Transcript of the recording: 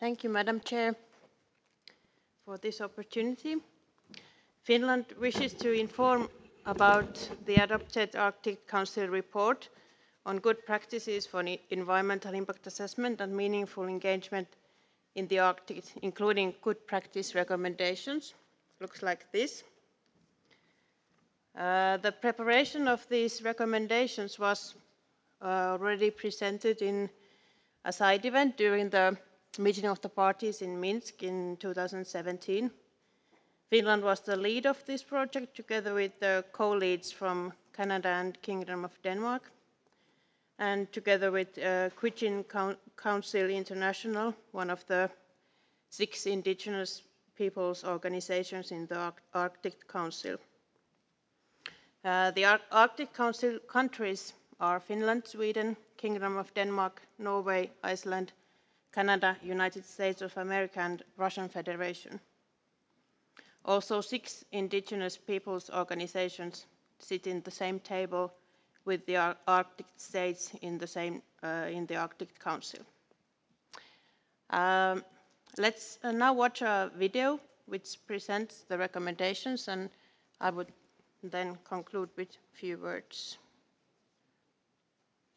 Thank you, Madam Chair, for this opportunity. Finland wishes to inform about the adopted Arctic Council report on good practices for environmental impact assessment and meaningful engagement in the Arctic, including good practice recommendations. Looks like this. The preparation of these recommendations was already presented in a side event during the meeting of the parties in Minsk in 2017. Finland was the lead of this project together with the co-leads from Canada and Kingdom of Denmark, and together with Kwichyn Council International, one of the 6 indigenous peoples organizations in the Arctic Council. The Arctic Council countries are Finland, Sweden, Kingdom of Denmark, Norway, Iceland, Canada, United States of America, and Russian Federation. Also, 6 indigenous peoples organizations sit in the same table with the Arctic states in the Arctic Council. Let's now watch a video which presents the recommendations, and I would then conclude with a few words.